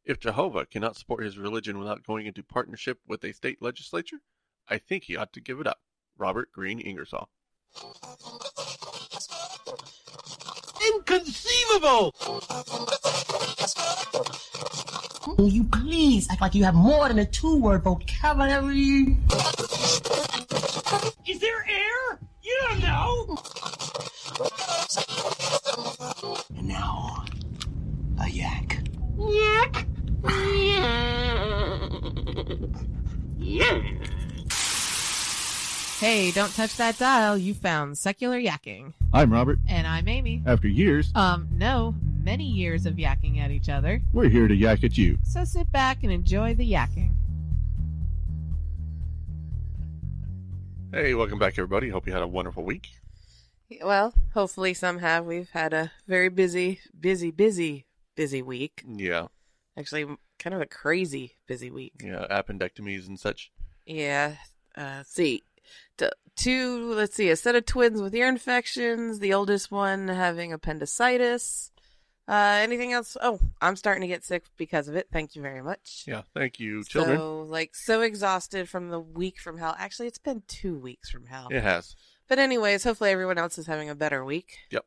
If Jehovah cannot support his religion without going into partnership with a state legislature, I think he ought to give it up. Robert Greene Ingersoll. Inconceivable! Will you please act like you have more than a two-word vocabulary? Is there air? You don't know! And now, a yak. Yak! Yeah. Hey, don't touch that dial. You found Secular Yakking. I'm Robert. And I'm Amy. After years, No, many years of yakking at each other. we're here to yak at you. So sit back and enjoy the yakking. Hey, welcome back, everybody. Hope you had a wonderful week. Well, hopefully some have. We've had a very busy week. Yeah, Actually, kind of a crazy busy week. yeah, appendectomies and such. Yeah. Let's see, a set of twins with ear infections. The oldest one having appendicitis. Anything else? Oh, I'm starting to get sick because of it. Thank you very much. Yeah, thank you, children. So exhausted from the week from hell. Actually, it's been 2 weeks from hell. It has. But anyways, hopefully everyone else is having a better week. Yep.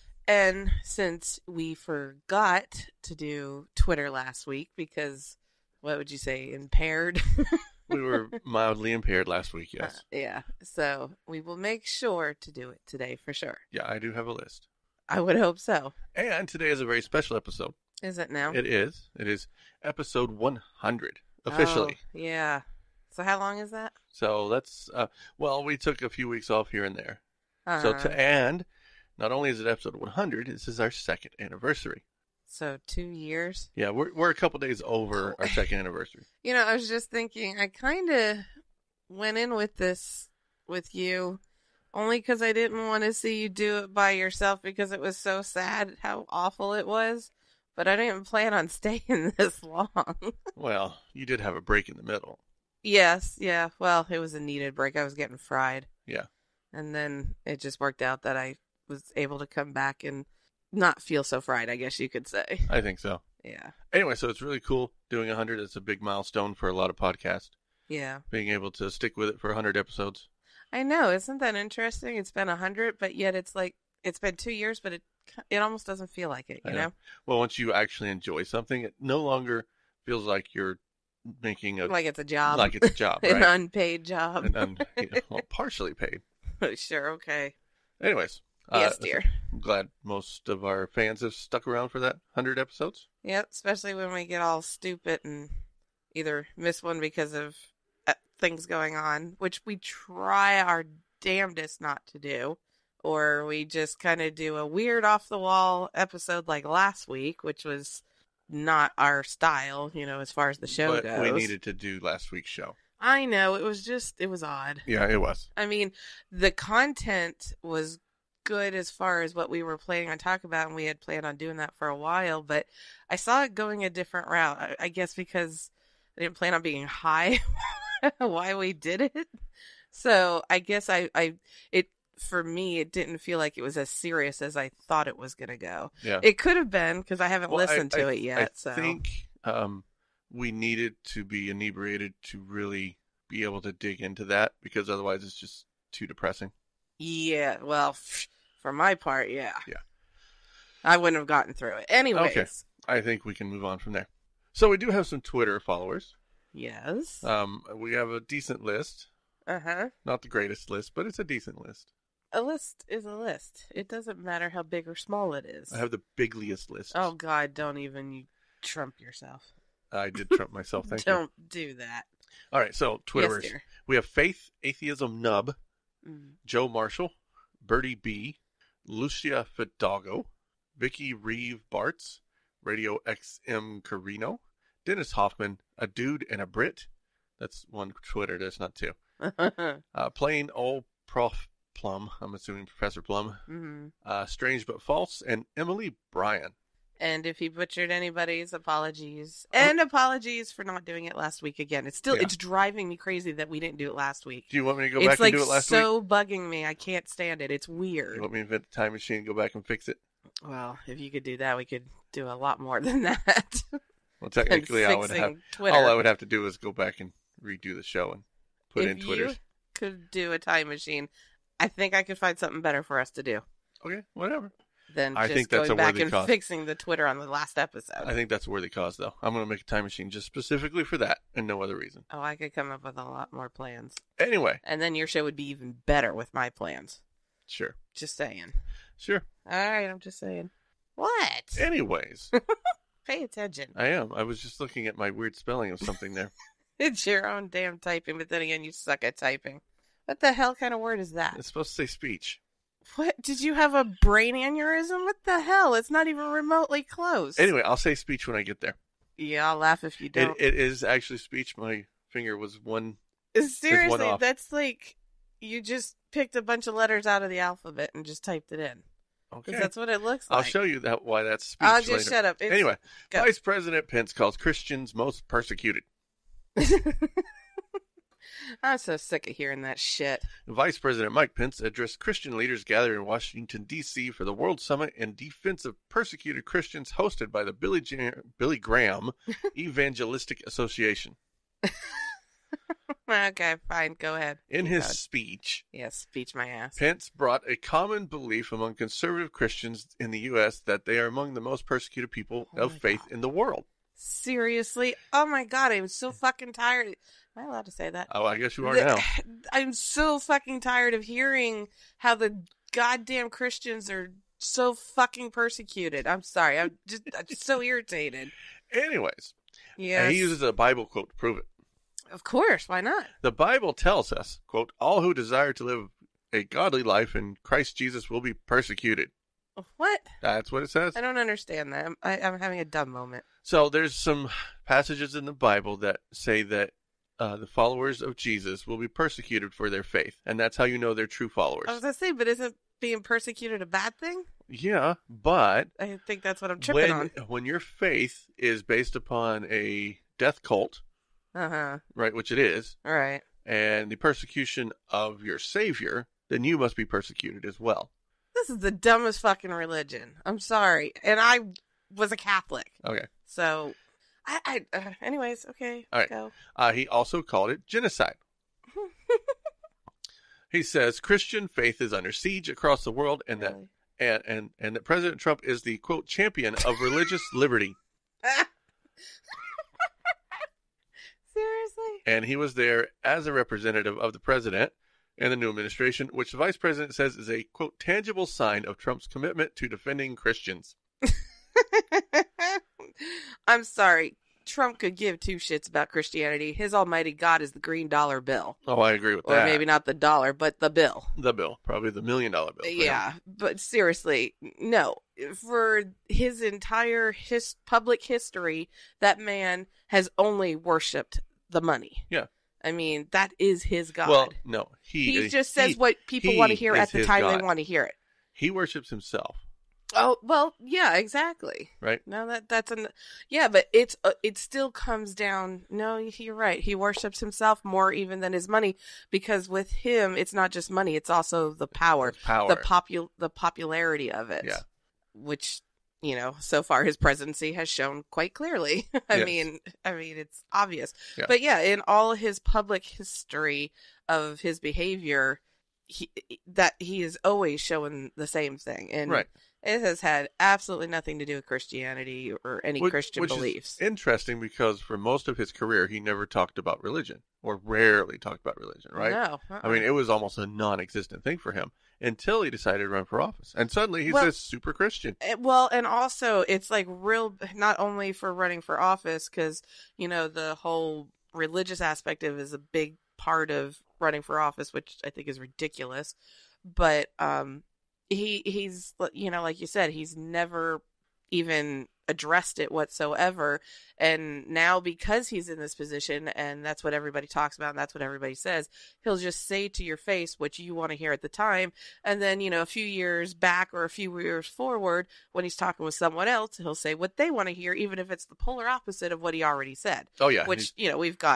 And since we forgot to do Twitter last week because, what would you say, impaired? We were mildly impaired last week, yes. Yeah. So we will make sure to do it today for sure. Yeah, I do have a list. I would hope so. And today is a very special episode. Is it now? It is. It is episode 100, officially. Oh, yeah. So how long is that? So that's, we took a few weeks off here and there. Uh-huh. And not only is it episode 100, this is our second anniversary. So 2 years? Yeah, we're a couple days over our second anniversary. You know, I was just thinking, I kind of went in with this with you only because I didn't want to see you do it by yourself because it was so sad how awful it was. But I didn't plan on staying this long. Well, you did have a break in the middle. Yes, yeah. Well, it was a needed break. I was getting fried. Yeah. And then it just worked out that I was able to come back and not feel so fried, I guess you could say. I think so. Yeah. Anyway, so it's really cool doing 100. It's a big milestone for a lot of podcasts. Yeah. Being able to stick with it for 100 episodes. I know. Isn't that interesting? It's been 100, but yet it's like, it's been 2 years, but it almost doesn't feel like it, you know? Well, once you actually enjoy something, it no longer feels like you're making a... Like it's a job. Like it's a job, right? An unpaid job. Partially paid. Sure, okay. Anyways. Yes, dear. I'm glad most of our fans have stuck around for that 100 episodes. Yep, especially when we get all stupid and either miss one because of things going on, which we try our damnedest not to do, or we just kind of do a weird off-the-wall episode like last week, which was not our style, you know, as far as the show goes. We needed to do last week's show. I know, it was odd. Yeah, it was. I mean, the content was good as far as what we were planning on talking about, and we had planned on doing that for a while, but I saw it going a different route. I guess because I didn't plan on being high while we did it. So I guess for me, it didn't feel like it was as serious as I thought it was going to go. Yeah. It could have been because I haven't listened to it yet. I think we needed to be inebriated to really be able to dig into that because otherwise it's just too depressing. Yeah, well, for my part, yeah. Yeah. I wouldn't have gotten through it. Anyways. Okay. I think we can move on from there. So we do have some Twitter followers. Yes. We have a decent list. Uh-huh. Not the greatest list, but it's a decent list. A list is a list. It doesn't matter how big or small it is. I have the bigliest list. Oh, God, don't even you trump yourself. I did trump myself, thank you. Don't do that. All right, so Twitterers. Yes, dear. We have Faith Atheism Nub, Joe Marshall, Bertie B, Lucia Fidalgo, Vicky Reeve Bartz, Radio XM Carino, Dennis Hoffman, a dude and a Brit. That's one Twitter, that's not two. Plain old Prof Plum, I'm assuming Professor Plum, Strange But False, and Emily Bryan. And if he butchered anybody's, apologies. And apologies for not doing it last week again. It's driving me crazy that we didn't do it last week. Do you want me to go back and do it last week? It's so bugging me. I can't stand it. It's weird. You want me to invent the time machine and go back and fix it? Well, if you could do that, we could do a lot more than that. Well, technically, and I would have fixing Twitter. all I would have to do is go back and redo the show and put in If Twitter's. you could do a time machine, I think I could find something better for us to do Okay, whatever. than I just think that's going a back worthy and cause. fixing the Twitter on the last episode. I think that's a worthy cause, though. I'm going to make a time machine just specifically for that and no other reason. Oh, I could come up with a lot more plans. Anyway, And then your show would be even better with my plans. sure. Just saying. Sure. All right, I'm just saying. What? Anyways, Pay attention. I am. I was just looking at my weird spelling of something there. It's your own damn typing, but then again, you suck at typing. What the hell kind of word is that? It's supposed to say speech. What? Did you have a brain aneurysm? What the hell? It's not even remotely close. Anyway, I'll say speech when I get there. Yeah, I'll laugh if you don't. It is actually speech. My finger was one. Seriously, off. that's like you just picked a bunch of letters out of the alphabet and just typed it in. 'Cause Okay. that's what it looks like. I'll show you why that's speech I'll just later. shut up. It's- Anyway, go. Vice President Pence calls Christians most persecuted. I'm so sick of hearing that shit. Vice President Mike Pence addressed Christian leaders gathered in Washington, D.C. for the World Summit in Defense of Persecuted Christians hosted by the Billy Graham Evangelistic Association. Okay, fine. Go ahead. In his God. speech, Yes, speech my ass. Pence brought a common belief among conservative Christians in the U.S. that they are among the most persecuted people Oh of my faith God. in the world. Seriously? Oh my god, I'm so fucking tired. Am I allowed to say that? Oh, I guess you are now. I'm so fucking tired of hearing how the goddamn Christians are so fucking persecuted. I'm sorry. I'm just so irritated. Anyways, Yes. he uses a Bible quote to prove it. Of course, why not? The Bible tells us, quote, all who desire to live a godly life in Christ Jesus will be persecuted. What? That's what it says. I don't understand that. I'm having a dumb moment. So there's some passages in the Bible that say that the followers of Jesus will be persecuted for their faith. And that's how you know they're true followers. I was going to say, but isn't being persecuted a bad thing? Yeah, but I think that's what I'm tripping on. when your faith is based upon a death cult, Uh-huh. right, which it is, All right. and the persecution of your Savior, then you must be persecuted as well. This is the dumbest fucking religion. I'm sorry. And I was a Catholic. Okay. So, anyways, okay, All right. go. He also called it genocide. He says Christian faith is under siege across the world, and Really? that President Trump is the quote champion of religious liberty, Seriously? and he was there as a representative of the president and the new administration, which the vice president says is a quote tangible sign of Trump's commitment to defending Christians. I'm sorry. Trump could give two shits about Christianity. His almighty God is the green dollar bill. Oh, I agree with Or that. maybe not the dollar, but the bill. The bill, probably the $1 million bill. for him. Yeah, but seriously, no. For his entire public history, that man has only worshipped the money. Yeah. I mean, that is his God. Well, no, he just says what people want to hear is at the his time God. they want to hear it. He worships himself, Oh, well, yeah, exactly. right? No, yeah, but it still comes down. No, you're right. He worships himself more even than his money, because with him, it's not just money; it's also the power, Power. the popularity of it. Yeah. Which, so far his presidency has shown quite clearly. I Yes. mean, it's obvious. Yeah. But yeah, in all his public history of his behavior, he is always showing the same thing, and Right. it has had absolutely nothing to do with Christianity or any Christian which beliefs. is interesting because for most of his career, he never talked about religion, or rarely talked about religion, right? No. I mean, it was almost a non-existent thing for him until he decided to run for office. And suddenly he's Well- this super Christian. Well, and also it's like not only for running for office, because, the whole religious aspect of it is a big part of running for office, which I think is ridiculous. But he's, like you said, he's never even addressed it whatsoever. And now, because he's in this position and that's what everybody talks about and that's what everybody says, he'll just say to your face what you want to hear at the time. And then, a few years back or a few years forward, when he's talking with someone else, he'll say what they want to hear, even if it's the polar opposite of what he already said. Oh, yeah. Which, we've got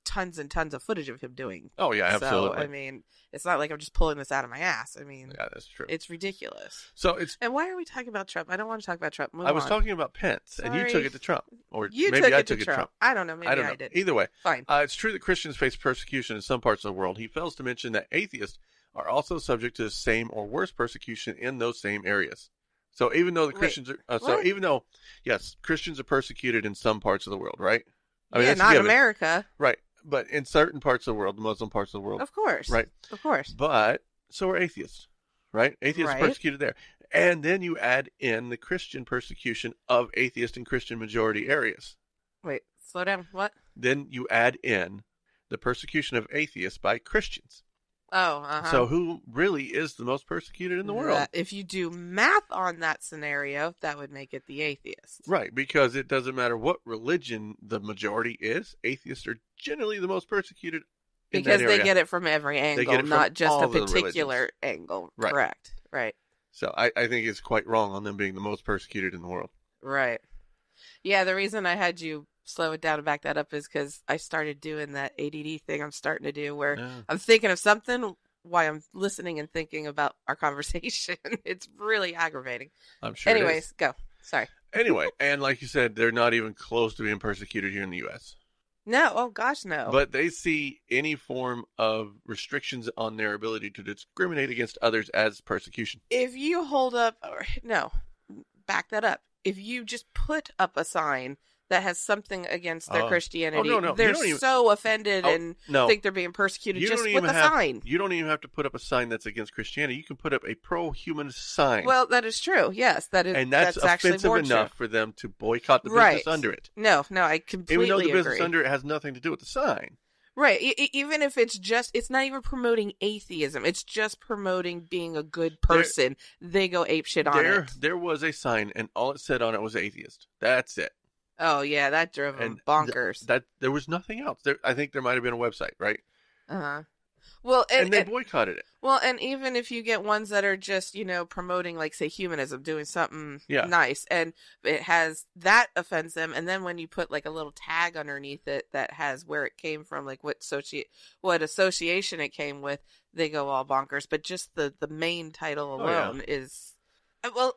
tons and tons of footage of him doing. Oh yeah, absolutely. So, I mean, it's not like I'm just pulling this out of my ass. I mean, yeah, that's true. it's ridiculous. So it's. And why are we talking about Trump? I don't want to talk about Trump. Move I was on. talking about Pence, and you Sorry. took it to Trump, or You maybe took I it took to it to Trump. I don't know. Maybe I don't know. did. Either way, Fine. It's true that Christians face persecution in some parts of the world. He fails to mention that atheists are also subject to the same or worse persecution in those same areas. So even though the Christians are, even though, yes, Christians are persecuted in some parts of the world, right? I mean, yeah, that's a not given. America. Right. But in certain parts of the world, the Muslim parts of the world. Of course. Right. Of course. But so are atheists, right? Atheists are Right. persecuted there. And then you add in the Christian persecution of atheist and Christian majority areas. Wait, slow down. What? Then you add in the persecution of atheists by Christians. Oh, uh-huh. So who really is the most persecuted in the world? If you do math on that scenario, that would make it the atheist. Right, because it doesn't matter what religion the majority is, atheists are generally the most persecuted in Because that they area. get it from every angle, get it from not just all a of the particular religions. angle. Right. Correct. Right. So I think it's quite wrong on them being the most persecuted in the world. Right. Yeah, the reason I had you slow it down and back that up is because I started doing that ADD thing I'm starting to do where Yeah. I'm thinking of something while I'm listening and thinking about our conversation. It's really aggravating. I'm sure. it is. Anyways, go. Sorry. Anyway, and like you said, they're not even close to being persecuted here in the U.S. No. Oh, gosh, no. But they see any form of restrictions on their ability to discriminate against others as persecution. If you hold up, no, back that up. If you just put up a sign that has something against their Christianity, no. You they're don't even- so offended and no. think they're being persecuted You just don't with even a have, sign. You don't even have to put up a sign that's against Christianity. You can put up a pro-humanist sign. Well, that is true. Yes, that is. and that's actually offensive more enough true. for them to boycott the Right. business under it. No, I completely Even though the agree. business under it has nothing to do with the sign. Right. Even if it's not even promoting atheism. It's just promoting being a good person. They go apeshit on it. There was a sign, and all it said on it was atheist. That's it. Oh, yeah, that drove them bonkers. That there was nothing else. I think there might have been a website, right? Uh-huh. Well, And they boycotted it. Well, and even if you get ones that are just, promoting, like, say, humanism, doing something nice, and it has, that offends them, and then when you put, like, a little tag underneath it that has where it came from, like, what association it came with, they go all bonkers. But just the main title alone is, well,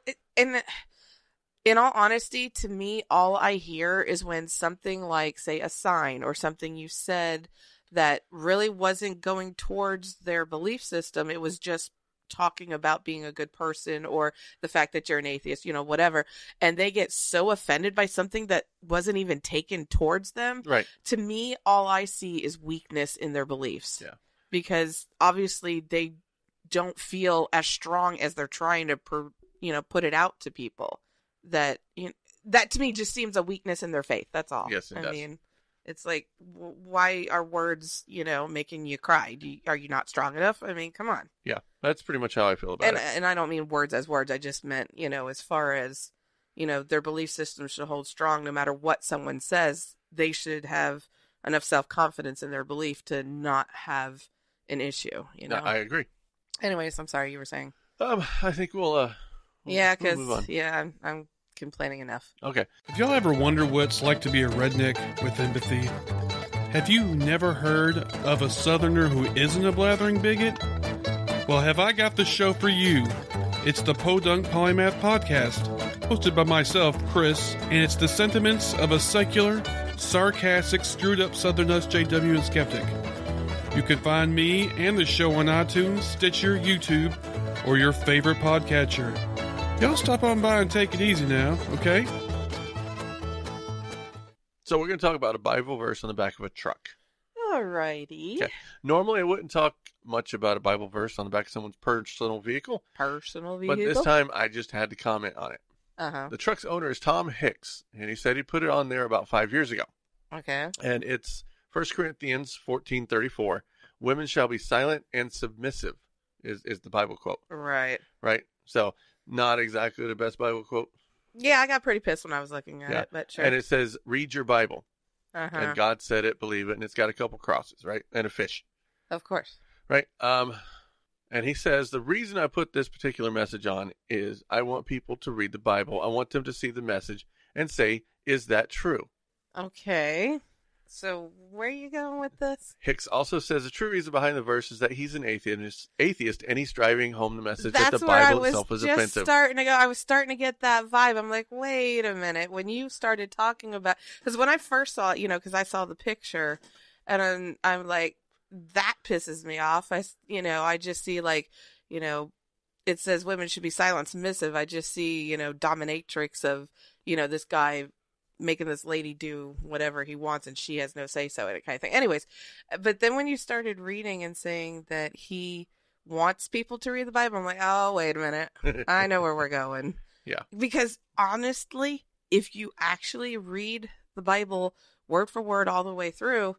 in all honesty, to me, all I hear is when something like, say, a sign or something you said that really wasn't going towards their belief system. It was just talking about being a good person or the fact that you're an atheist, whatever. And they get so offended by something that wasn't even taken towards them. Right. To me, all I see is weakness in their beliefs. Yeah. Because obviously they don't feel as strong as they're trying to, put it out to people. That to me just seems a weakness in their faith. That's all. Yes, it does. I mean, it's like, why are words, making you cry? Are you not strong enough? I mean, come on. Yeah, that's pretty much how I feel about it. And I don't mean words as words. I just meant, as far as, their belief system should hold strong no matter what someone says. They should have enough self-confidence in their belief to not have an issue, I agree. Anyways, I'm sorry, you were saying. I think we'll because, move on. I'm complaining enough. Okay. If y'all ever wonder what it's like to be a redneck with empathy, have you never heard of a Southerner who isn't a blathering bigot? Well, have I got the show for you. It's the Podunk Polymath Podcast, hosted by myself, Chris, and it's the sentiments of a secular, sarcastic, screwed-up Southern JW and skeptic. You can find me and the show on iTunes, Stitcher, YouTube, or your favorite podcatcher. Y'all stop on by and take it easy now, okay? So we're going to talk about a Bible verse on the back of a truck. Alrighty. Okay. Normally I wouldn't talk much about a Bible verse on the back of someone's personal vehicle. Personal vehicle. But this time I just had to comment on it. Uh-huh. The truck's owner is Tom Hicks, and he said he put it on there about 5 years ago. Okay. And it's 1 Corinthians 14:34. Women shall be silent and submissive is the Bible quote. Right. Right? So not exactly the best Bible quote. Yeah, I got pretty pissed when I was looking at it, but sure. And it says, read your Bible. Uh-huh. And God said it, believe it. And it's got a couple crosses, right? And a fish. Of course. Right? And he says, the reason I put this particular message on is I want people to read the Bible. I want them to see the message and say, is that true? Okay. So where are you going with this? Hicks also says the true reason behind the verse is that he's an atheist, and he's driving home the message That's that the where Bible I was itself is just offensive. starting to go. I was starting to get that vibe. I'm like, wait a minute. When you started talking about, because when I first saw it, because I saw the picture, and I'm like, that pisses me off. I just see it says women should be silent, submissive. I just see, dominatrix of, this guy making this lady do whatever he wants and she has no say so and kind of thing. Anyways, but then when you started reading and saying that he wants people to read the Bible, I'm like, oh, wait a minute. I know where we're going. Yeah. Because honestly, if you actually read the Bible word for word all the way through,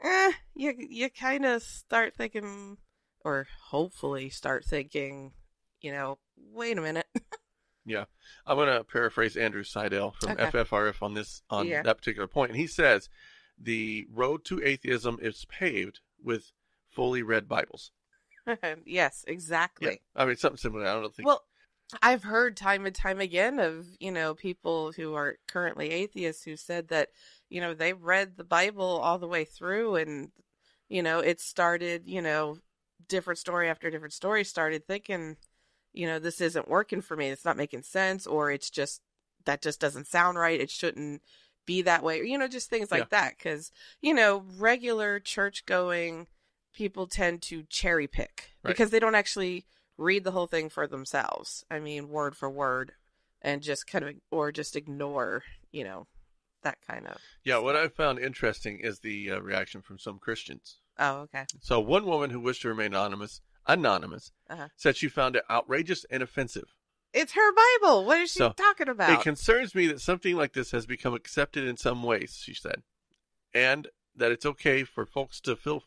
you kind of start thinking, or hopefully start thinking, wait a minute. Yeah. I'm going to paraphrase Andrew Seidel from Okay. FFRF on that particular point. And he says, the road to atheism is paved with fully read Bibles. Yes, exactly. Yeah. I mean, something similar. I don't think. Well, I've heard time and time again of, people who are currently atheists who said that, they read the Bible all the way through and, it started, different story after different story, started thinking, this isn't working for me. It's not making sense, or it's just, that just doesn't sound right. It shouldn't be that way. Or, just things like that. Because, regular church going people tend to cherry pick because they don't actually read the whole thing for themselves. I mean, word for word, and just kind of, or just ignore, that kind of. Yeah. What I found interesting is the reaction from some Christians. Oh, okay. So one woman who wished to remain anonymous said she found it outrageous and offensive. It's her Bible. What is she talking about? It concerns me that something like this has become accepted in some ways, she said, and that it's okay for folks to feel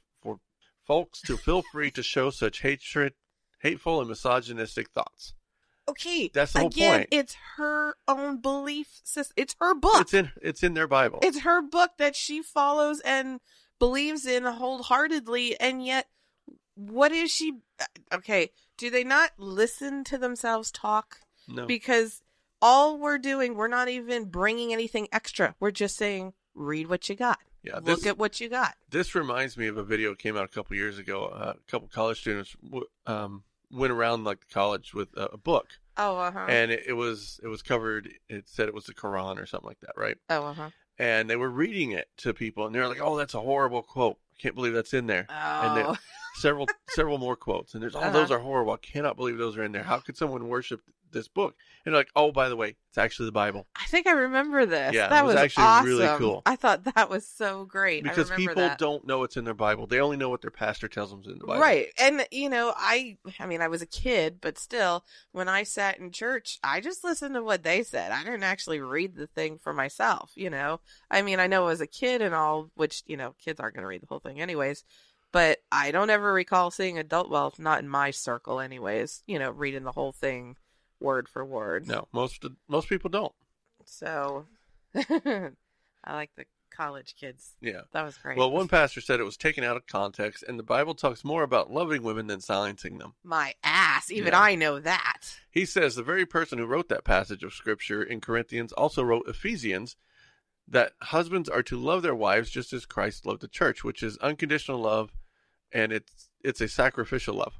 free to show such hateful and misogynistic thoughts. Okay, that's the whole point. It's her own belief system. It's her book. It's in their Bible. It's her book that she follows and believes in wholeheartedly, and yet, what is she? Okay, do they not listen to themselves talk? No. Because all we're doing, we're not even bringing anything extra. We're just saying, read what you got. Yeah, look at what you got. This reminds me of a video that came out a couple years ago. A couple college students went around like the college with a book. Oh, uh-huh. And it was covered. It said it was the Quran or something like that, right? Oh, uh-huh. And they were reading it to people, and they're like, "Oh, that's a horrible quote. I can't believe that's in there." Oh. And several more quotes, and there's, those are horrible. I cannot believe those are in there. How could someone worship this book? And they're like, "Oh, by the way, it's actually the Bible." I think I remember this. Yeah, that it was actually awesome. Really cool. I thought that was so great. Because I remember people that. don't know what's in their Bible. They only know what their pastor tells them is in the Bible. Right. And, I was a kid, but still, when I sat in church, I just listened to what they said. I didn't actually read the thing for myself, I mean, I know as a kid and all, which, kids aren't going to read the whole thing anyways, but I don't ever recall seeing well, not in my circle anyways, reading the whole thing word for word. No, most people don't. So, I like the college kids. Yeah. That was great. Well, one pastor said it was taken out of context, and the Bible talks more about loving women than silencing them. My ass. Even I know that. He says the very person who wrote that passage of Scripture in Corinthians also wrote Ephesians, that husbands are to love their wives just as Christ loved the church, which is unconditional love, and it's a sacrificial love.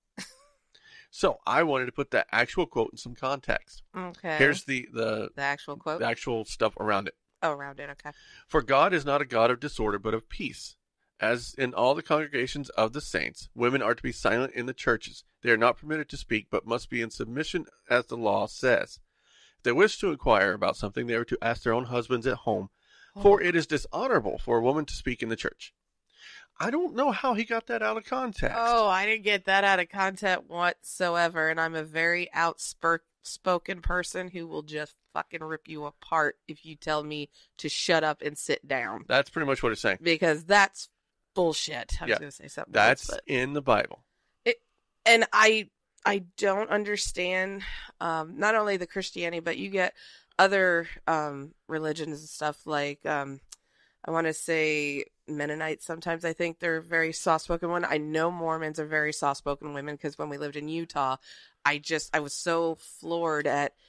So I wanted to put that actual quote in some context. Okay. Here's the actual quote? The actual stuff around it. Oh, around it, okay. For God is not a God of disorder, but of peace. As in all the congregations of the saints, women are to be silent in the churches. They are not permitted to speak, but must be in submission as the law says. If they wish to inquire about something, they are to ask their own husbands at home, for it is dishonorable for a woman to speak in the church. I don't know how he got that out of context. Oh, I didn't get that out of context whatsoever, and I'm a very outspoken person who will just fucking rip you apart if you tell me to shut up and sit down. That's pretty much what it's saying. Because that's bullshit. I was going to say something that's else, in the Bible. And I don't understand not only the Christianity, but you get other religions and stuff like I want to say Mennonites. Sometimes I think they're very soft-spoken women. I know Mormons are very soft-spoken women because when we lived in Utah, I was so floored at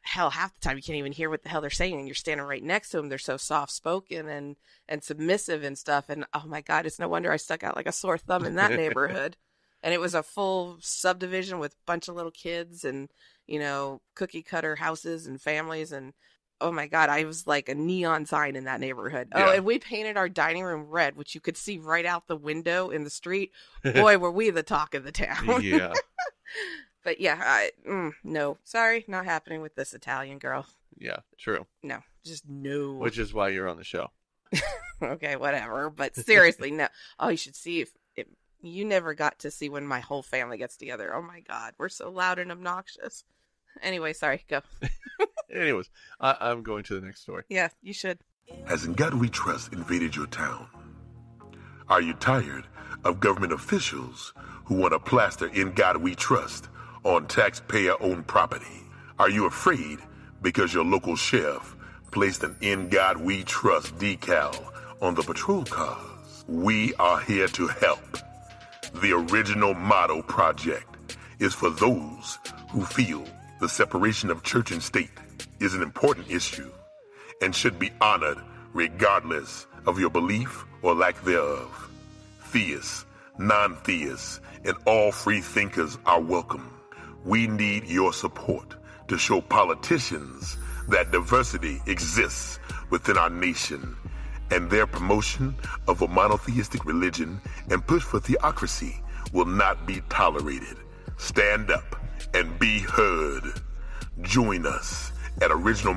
hell, half the time you can't even hear what the hell they're saying, and you're standing right next to them. They're so soft-spoken and submissive and stuff, and oh my God, it's no wonder I stuck out like a sore thumb in that neighborhood. And it was a full subdivision with a bunch of little kids and, you know, cookie-cutter houses and families, and oh my God, I was like a neon sign in that neighborhood. Yeah. Oh, and we painted our dining room red, which you could see right out the window in the street. Boy, were we the talk of the town. Yeah. But yeah, no, sorry, not happening with this Italian girl. Yeah, true. No, just no. Which is why you're on the show. Okay, whatever. But seriously, no. Oh, you should see if you never got to see when my whole family gets together. Oh my God, we're so loud and obnoxious. Anyway, sorry, go. Anyways, I'm going to the next story. Yeah, you should. Has In God We Trust invaded your town? Are you tired of government officials who want to plaster In God We Trust on taxpayer-owned property? Are you afraid because your local sheriff placed an In God We Trust decal on the patrol cars? We are here to help. The Original Motto Project is for those who feel the separation of church and state is an important issue and should be honored regardless of your belief or lack thereof. Theists, non-theists, and all free thinkers are welcome. We need your support to show politicians that diversity exists within our nation, and their promotion of a monotheistic religion and push for theocracy will not be tolerated. Stand up and be heard. Join us at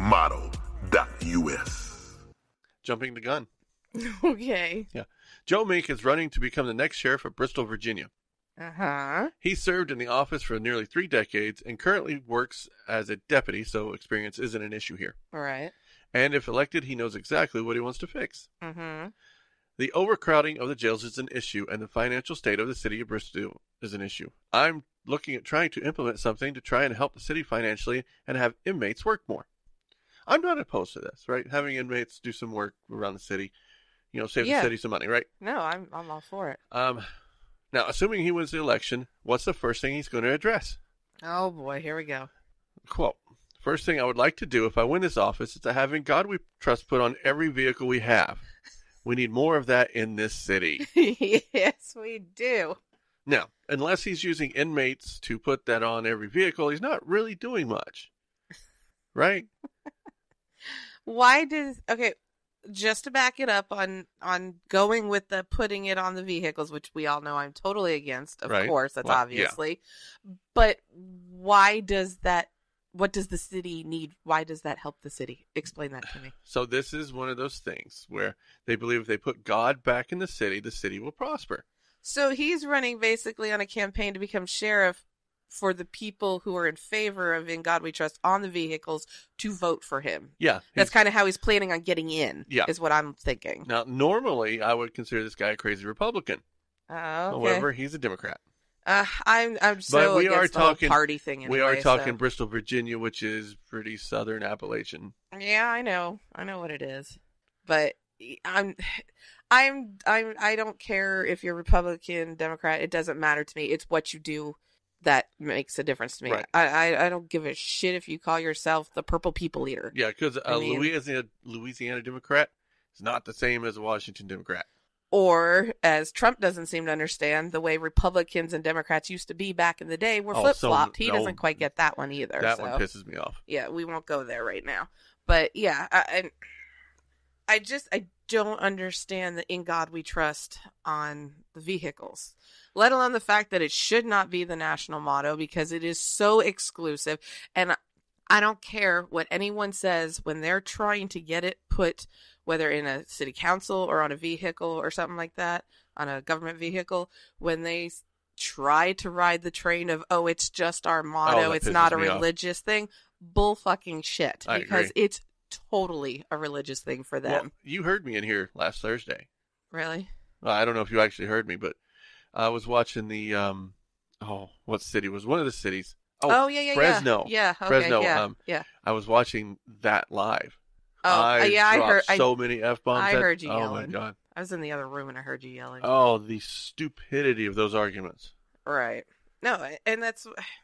originalmotto.us. Jumping the gun. Okay. Yeah. Joe Meek is running to become the next sheriff of Bristol, Virginia. Uh-huh. He served in the office for nearly 3 decades and currently works as a deputy, so experience isn't an issue here. All right. And if elected, he knows exactly what he wants to fix. Mm-hmm. The overcrowding of the jails is an issue, and the financial state of the city of Bristol is an issue. I'm looking at trying to implement something to try and help the city financially and have inmates work more. I'm not opposed to this, right? Having inmates do some work around the city, you know, save the city some money, right? No, I'm all for it. Now, assuming he wins the election, what's the first thing he's going to address? Oh boy, here we go. Quote, first thing I would like to do if I win this office is to have In God We Trust put on every vehicle we have. We need more of that in this city. Yes, we do. Now, unless he's using inmates to put that on every vehicle, he's not really doing much. Right? Okay, just to back it up on going with the putting it on the vehicles, which we all know I'm totally against, of course, that's obviously. Yeah. But what does the city need? Why does that help the city? Explain that to me. So this is one of those things where they believe if they put God back in the city will prosper. So he's running basically on a campaign to become sheriff for the people who are in favor of In God We Trust on the vehicles to vote for him. Yeah. That's kind of how he's planning on getting in, is what I'm thinking. Now, normally, I would consider this guy a crazy Republican. Okay. However, he's a Democrat. I'm so but against the whole party thing anyway. We are talking Bristol, Virginia, which is pretty southern Appalachian. Yeah, I know what it is. But I don't care if you're Republican, Democrat. It doesn't matter to me. It's what you do that makes a difference to me. Right. I don't give a shit if you call yourself the Purple People Eater. Yeah, because Louisiana Democrat is not the same as a Washington Democrat. Or, as Trump doesn't seem to understand, the way Republicans and Democrats used to be back in the day were flip-flopped. He doesn't quite get that one either. That one pisses me off. Yeah, we won't go there right now. But, yeah, I don't understand the In God We Trust on the vehicles, let alone the fact that it should not be the national motto because it is so exclusive. And I don't care what anyone says when they're trying to get it put, whether in a city council or on a vehicle or something like that, on a government vehicle, when they try to ride the train of, oh, it's just our motto, it's not a religious thing. Bull fucking shit. Because it's totally a religious thing for them. Well, you heard me in here last Thursday. Really? Well, I don't know if you actually heard me, but I was watching the, what city was one of the cities? Yeah. Fresno. Yeah. Okay, Fresno. Yeah. I was watching that live. I heard so many F-bombs. I heard you yelling. Oh my God. I was in the other room and I heard you yelling. Oh, the stupidity of those arguments. Right. No, and that's,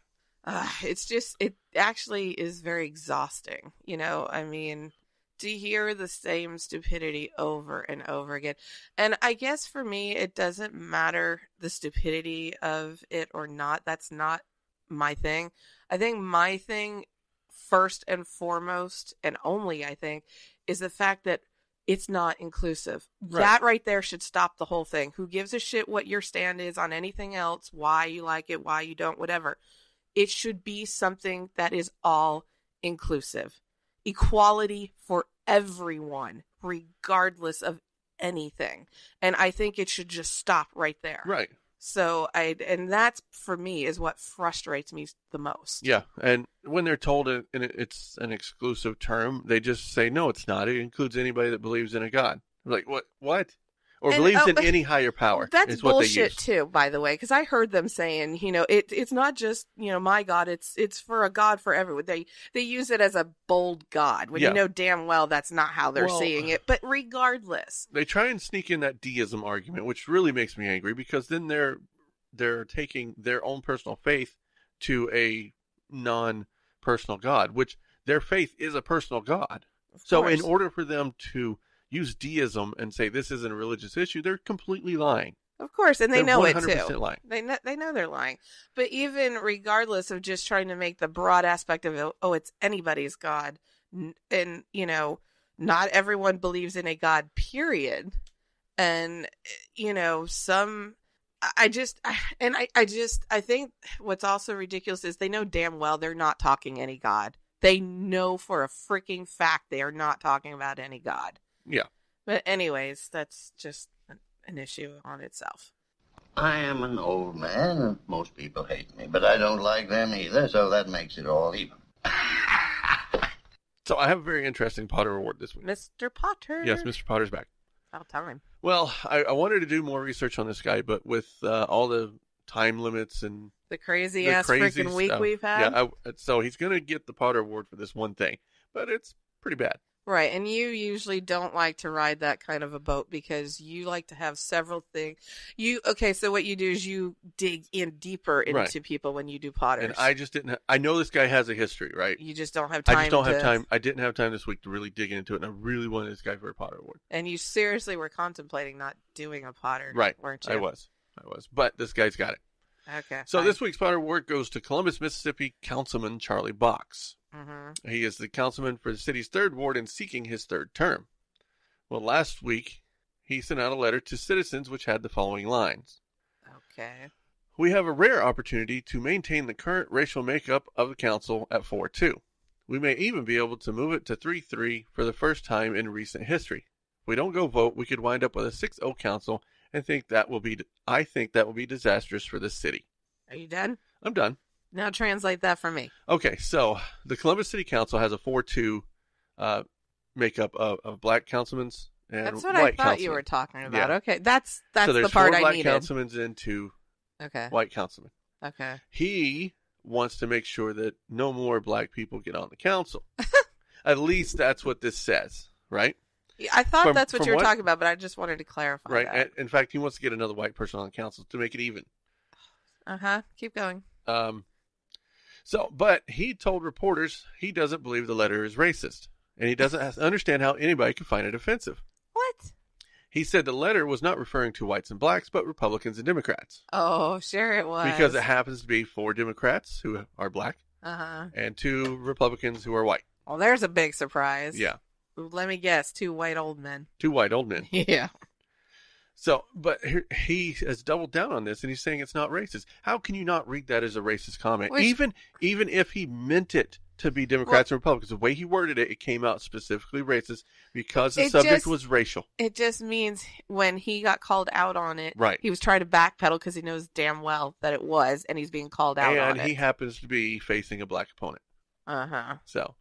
it actually is very exhausting. I mean, to hear the same stupidity over and over again. And I guess for me, it doesn't matter the stupidity of it or not. That's not my thing. I think my thing, first and foremost, and only, I think, is the fact that it's not inclusive. Right. That right there should stop the whole thing. Who gives a shit what your stand is on anything else, why you like it, why you don't, whatever. It should be something that is all inclusive. Equality for everyone, regardless of anything. And I think it should just stop right there. Right. So and that's, for me, is what frustrates me the most. Yeah, and when they're told it's an exclusive term, they just say, no, it's not. It includes anybody that believes in a God. I'm like, what? Or believes in any higher power. That's is what bullshit they use. too, by the way, because I heard them saying, it's not just, my God, it's for a God for everyone. They use it as a bold God, when you know damn well that's not how they're seeing it. But regardless, they try and sneak in that deism argument, which really makes me angry, because then they're taking their own personal faith to a non-personal God, which their faith is a personal God. So in order for them to use deism and say this isn't a religious issue, they're completely lying. Of course, and they know it too. 100% lying. They know they're lying. But even regardless of just trying to make the broad aspect of it, it's anybody's God, and not everyone believes in a God, period. And I think what's also ridiculous is they know damn well they're not talking any God. They know for a freaking fact they are not talking about any God. Yeah. But anyways, that's just an issue on itself. I am an old man, and most people hate me, but I don't like them either, so that makes it all even. So I have a very interesting Potter award this week. Mr. Potter. Yes, Mr. Potter's back. About time. Well, I wanted to do more research on this guy, but with all the time limits and the crazy freaking week stuff, we've had. So he's going to get the Potter award for this one thing, but it's pretty bad. Right, and you usually don't like to ride that kind of a boat because you like to have several things. So what you do is you dig in deeper into people when you do Potters. And I just didn't. I know this guy has a history, right? You just don't have time. I just don't have time. I didn't have time this week to really dig into it, and I really wanted this guy for a Potter award. And you seriously were contemplating not doing a Potter, right? Weren't you? I was, but this guy's got it. Okay. So this week's Potter award goes to Columbus, Mississippi Councilman Charlie Box. Mm-hmm. He is the councilman for the city's 3rd ward and seeking his 3rd term. Well, last week, he sent out a letter to citizens which had the following lines. Okay. We have a rare opportunity to maintain the current racial makeup of the council at 4-2. We may even be able to move it to 3-3 for the first time in recent history. If we don't go vote, we could wind up with a 6-0 council, and I think that will be disastrous for the city. Are you done? I'm done. Now translate that for me. Okay, so the Columbus City Council has a 4-2 makeup of black councilmen and that's what white I thought you were talking about. Yeah. Okay, that's so the part I needed. there's 4 black councilmen and 2 white councilmen. Okay. He wants to make sure that no more black people get on the council. At least that's what this says, right? Yeah, I thought that's what you were talking about, but I just wanted to clarify right. that. In fact, he wants to get another white person on the council to make it even. Keep going. But he told reporters he doesn't believe the letter is racist, and he doesn't understand how anybody could find it offensive. What? He said the letter was not referring to whites and blacks, but Republicans and Democrats. Oh, sure it was. Because it happens to be 4 Democrats who are black and 2 Republicans who are white. Well, there's a big surprise. Yeah. Let me guess, 2 white old men. 2 white old men. Yeah. So, but he has doubled down on this, and he's saying it's not racist. How can you not read that as a racist comment? Even if he meant it to be Democrats and Republicans, the way he worded it, it came out specifically racist because the subject was racial. It just means when he got called out on it, right. He was trying to backpedal because he knows damn well that it was, and he's being called out on it. And he happens to be facing a black opponent. So.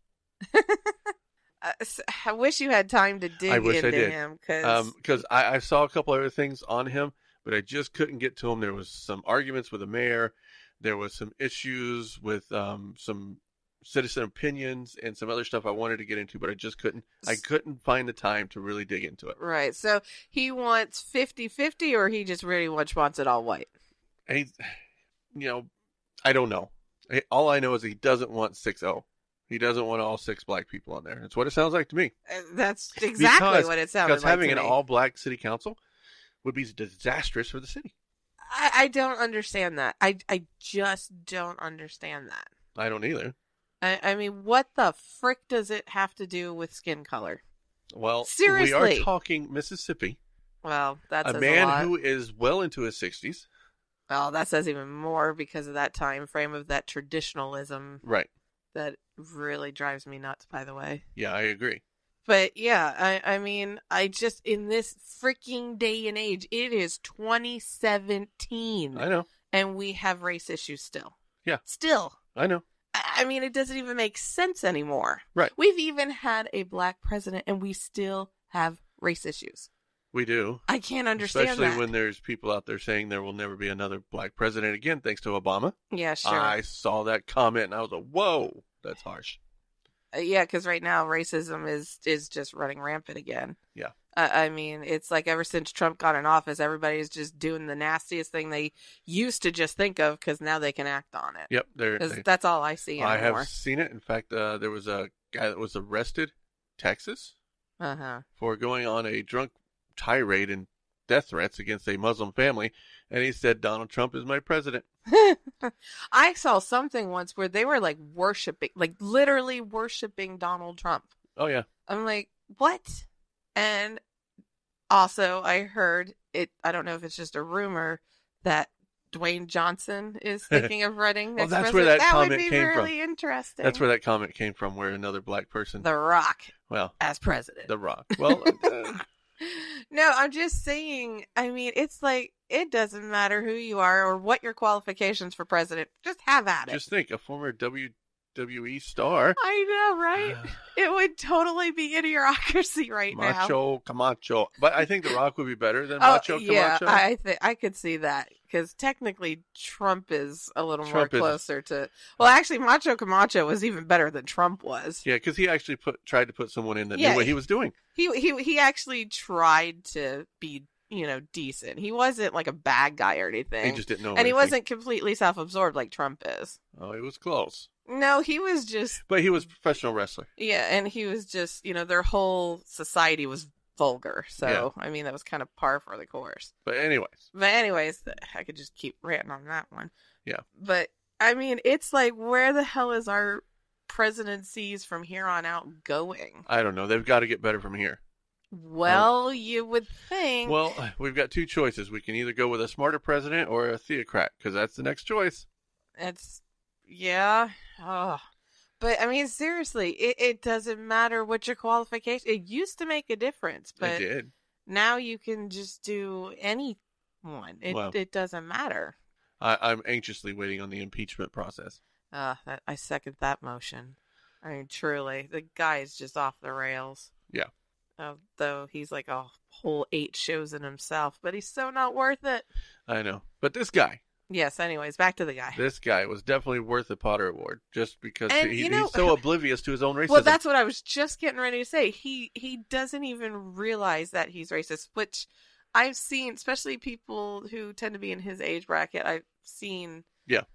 I wish you had time to dig into him. Because I saw a couple other things on him, but I just couldn't get to him. There was some arguments with the mayor. There was some issues with some citizen opinions and some other stuff I wanted to get into, but I just couldn't. I couldn't find the time to really dig into it. Right. So he wants 50-50, or he just really wants it all white? I don't know. All I know is he doesn't want 6-0. He doesn't want all 6 black people on there. That's what it sounds like to me. That's exactly what it sounded like. Because having to an me. all-black city council would be disastrous for the city. I don't understand that. I just don't understand that. I don't either. I mean, what the frick does it have to do with skin color? Well, Seriously. we are talking Mississippi. Well, that says A man a lot. who is well into his 60s. Well, that says even more because of that time frame of that traditionalism. Right. That really drives me nuts, by the way. Yeah, I agree. But yeah, I mean, I just, in this freaking day and age, it is 2017. I know. And we have race issues still. Yeah. Still. I know. I mean, it doesn't even make sense anymore. Right. We've even had a black president and we still have race issues. We do. I can't understand Especially that. when there's people out there saying there will never be another black president again, thanks to Obama. Yeah, sure. I saw that comment and I was like, whoa, that's harsh. Yeah, because right now racism is just running rampant again. Yeah. I mean, it's like ever since Trump got in office, everybody's just doing the nastiest thing they used to just think of because now they can act on it. Yep. Because that's all I see anymore. I have seen it. In fact, there was a guy that was arrested in Texas for going on a drunk tirade and death threats against a Muslim family, and he said, Donald Trump is my president. I saw something once where they were like worshiping, like literally worshiping Donald Trump. Oh, yeah. I'm like, what? And also I heard it, I don't know if it's just a rumor, that Dwayne Johnson is thinking of running next that's president. where that comment would be came really from. interesting. That's where that comment came from, where another black person. The Rock. Well, as president. The Rock. Well, no, I'm just saying, I mean, it's like, it doesn't matter who you are or what your qualifications for president. Just have at it. just think, a former WWE star. I know, right? It would totally be idiocracy right now. Macho Camacho. But I think The Rock would be better than Macho Camacho. Yeah, I could see that. Because technically, Trump is a little more closer to... Well, actually, Macho Camacho was even better than Trump was. Yeah, because he actually tried to put someone in that knew what he was doing. He actually tried to be, decent. He wasn't like a bad guy or anything. He just didn't know And anything. he wasn't completely self-absorbed like Trump is. Oh, he was close. No, he was just... But he was a professional wrestler. Yeah, and he was just, their whole society was vulgar. So, I mean, that was kind of par for the course. But anyways, I could just keep ranting on that one. Yeah. But, I mean, it's like, where the hell is our presidencies from here on out going? I don't know. They've got to get better from here. Well, you would think. Well, we've got two choices. We can either go with a smarter president or a theocrat, because that's the next choice. Yeah. Oh. But, I mean, seriously, it doesn't matter what your qualification... It used to make a difference, but It did. Now you can just do anyone. It doesn't matter. I'm anxiously waiting on the impeachment process. I second that motion. I mean, truly, the guy is just off the rails. Yeah. Though he's like a whole 8 shows in himself, but he's so not worth it. I know. But this guy... Yes, anyways, back to the guy. This guy was definitely worth the Potter Award, just because he's know, so oblivious to his own racism. Well, that's what I was just getting ready to say. He doesn't even realize that he's racist, which I've seen, especially people who tend to be in his age bracket. I've seen,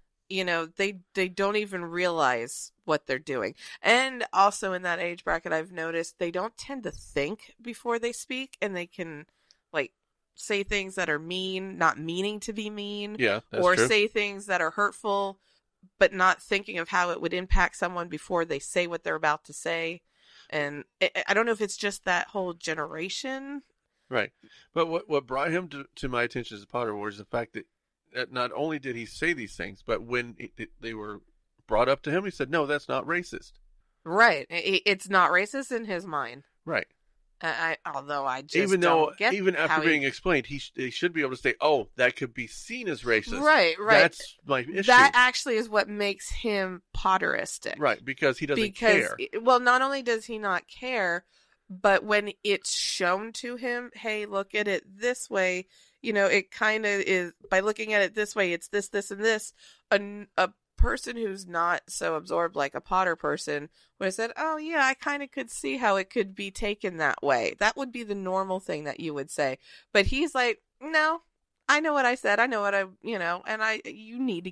they don't even realize what they're doing. And also in that age bracket, I've noticed they don't tend to think before they speak, and they can, say things that are mean, not meaning to be mean. Yeah, that's or true. say things that are hurtful, but not thinking of how it would impact someone before they say what they're about to say. And I don't know if it's just that whole generation. Right. But what brought him to my attention as a Potter Award is the fact that not only did he say these things, but when they were brought up to him, he said, no, that's not racist. Right. It's not racist in his mind. Right. Although I just even after being he... explained, he should be able to say, "Oh, that could be seen as racist." Right. That's my issue. That actually is what makes him Potteristic. Right, because he doesn't care. Well, not only does he not care, but when it's shown to him, hey, look at it this way. It kind of is, by looking at it this way, it's this, this, and this. A person who's not so absorbed like a Potter person would have said, oh yeah, I kind of could see how it could be taken that way. That would be the normal thing that you would say. But he's like, no, I know what I said. I know what and you need to get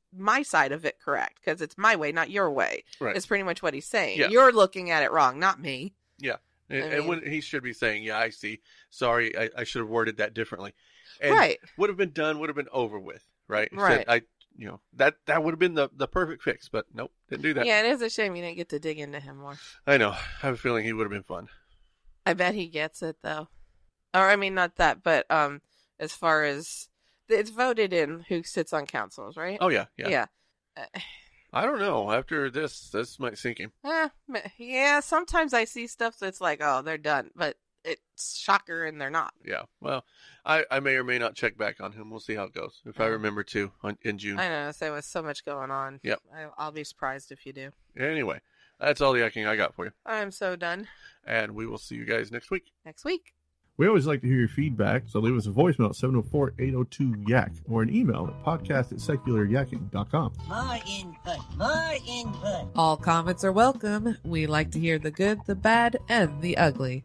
my side of it correct because it's my way, not your way. Right. It's pretty much what he's saying. Yeah. You're looking at it wrong, not me. Yeah. I And mean- when he should be saying, yeah, I see. Sorry, I should have worded that differently. And Right. would have been done, would have been over with, right? Right. That would have been the perfect fix, but nope, didn't do that. Yeah, it is a shame you didn't get to dig into him more. I know. I have a feeling he would have been fun. I bet he gets it though. Or I mean, not that, but as far as it's voted in who sits on councils, right? Oh, yeah. Yeah. I don't know. After this might sink him. Yeah, sometimes I see stuff that's like, oh, they're done, but it's shocker and they're not. Yeah. Well, I may or may not check back on him. We'll see how it goes. If I remember to in June. I know, there was so much going on. Yep. I'll be surprised if you do. Anyway, that's all the yakking I got for you. I'm so done. And we will see you guys next week. Next week. We always like to hear your feedback, so leave us a voicemail at 704-802-YAK or an email at podcast@secularyakking.com. More input. All comments are welcome. We like to hear the good, the bad, and the ugly.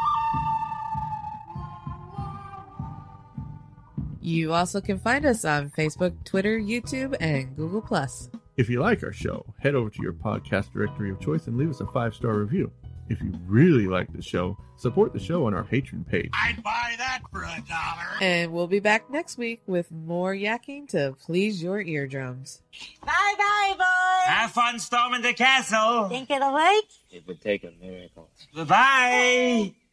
You also can find us on Facebook, Twitter, YouTube, and Google+. If you like our show, head over to your podcast directory of choice and leave us a 5-star review. If you really like the show, support the show on our Patreon page. I'd buy that for $1. And we'll be back next week with more yakking to please your eardrums. Bye-bye, boys. Have fun storming the castle. Think it'll work? It would take a miracle. Goodbye.